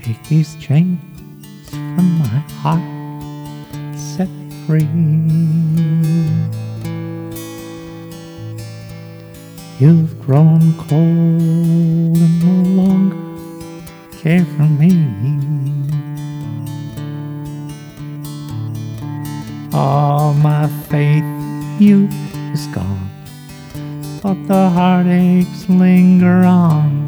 Take these chains from my heart, set me free. You've grown cold and no longer care for me. All my faith in you is gone, but the heartaches linger on.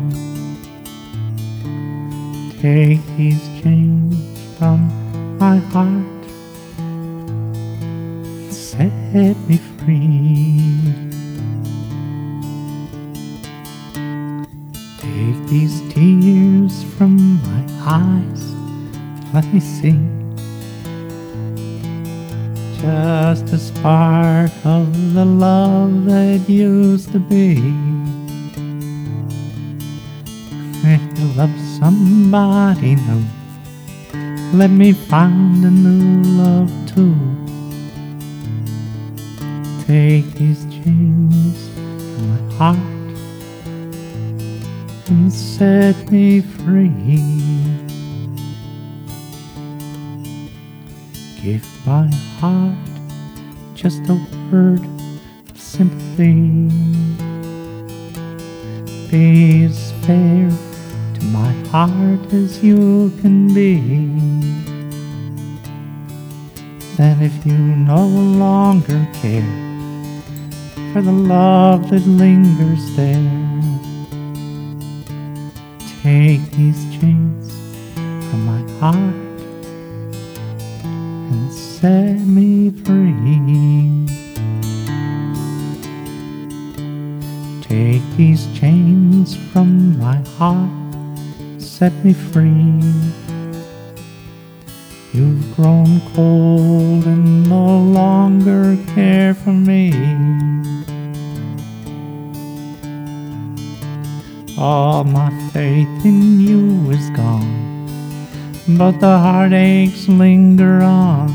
Take these chains from my heart, set me free. Take these tears from my eyes, let me see just a spark of the love that used to be. If you love somebody new, let me find a new love too. Take these chains from my heart and set me free. Give my heart just a word of sympathy. Be as fair to my heart as you can be. Then if you no longer care for the love that lingers there, take these chains from my heart and set me free. Take these chains from my heart, set me free. You've grown cold and no longer care for me. All my faith in you is gone, but the heartaches linger on.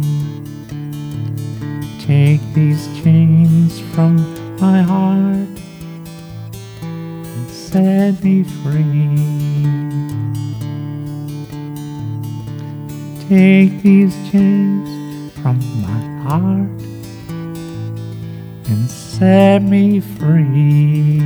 Take these chains from my heart and set me free. Take these chains from my heart and set me free.